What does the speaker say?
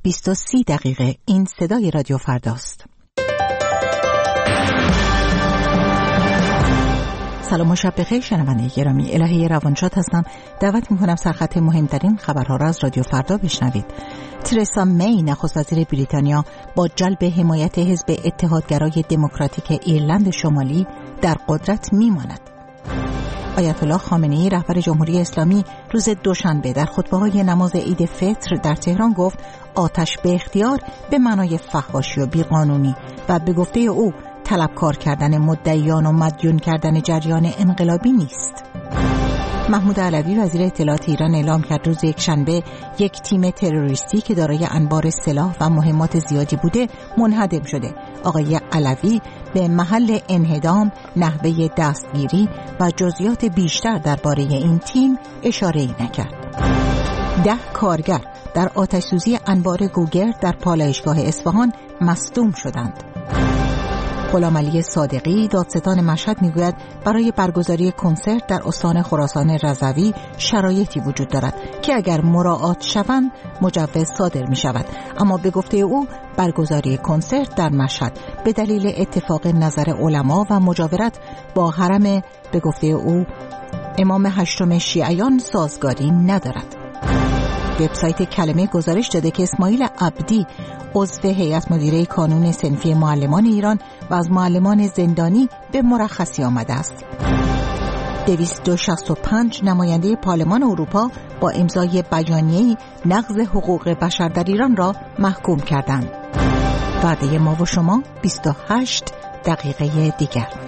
20:30 این صدای رادیو فرداست. سلام و شب بخیر شنونده گرامی، الهه روانشاد هستم. دعوت میکنم سرخط مهمترین خبرها را از رادیو فردا بشنوید. ترسا می نخست وزیر بریتانیا با جلب حمایت حزب اتحادگرای دموکراتیک ایرلند شمالی در قدرت میماند. آیت الله خامنه‌ای رهبر جمهوری اسلامی روز دوشنبه در خطبه‌های نماز عید فطر در تهران گفت آتش به اختیار به معنای فحاشی و بیقانونی و به گفته او طلبکار کردن مدعیان و مدیون کردن جریان انقلابی نیست. محمود علوی وزیر اطلاعات ایران اعلام کرد روز یکشنبه یک تیم تروریستی که دارای انبار سلاح و مهمات زیادی بوده منهدم شده. آقای علوی به محل انهدام، نحوه دستگیری و جزئیات بیشتر درباره این تیم اشاره‌ای نکرد. 10 کارگر در آتش‌سوزی انبار گوگرد در پالایشگاه اصفهان مصدوم شدند. غلامعلی صادقی دادستان مشهد میگوید برای برگزاری کنسرت در استان خراسان رضوی شرایطی وجود دارد که اگر مراعات شوند مجوز صادر می شود، اما به گفته او برگزاری کنسرت در مشهد به دلیل اتفاق نظر علما و مجاورت با حرم به گفته او امام هشتم شیعیان سازگاری ندارد. وبسایت کلمه گزارش داده که اسماعیل عبدی عضو هیئت مدیره کانون صنفی معلمان ایران و از معلمان زندانی به مرخصی آمده است. 265 نماینده پارلمان اروپا با امضای بیانیه‌ای نقض حقوق بشر در ایران را محکوم کردند. وعده ما و شما 28 دقیقه دیگر.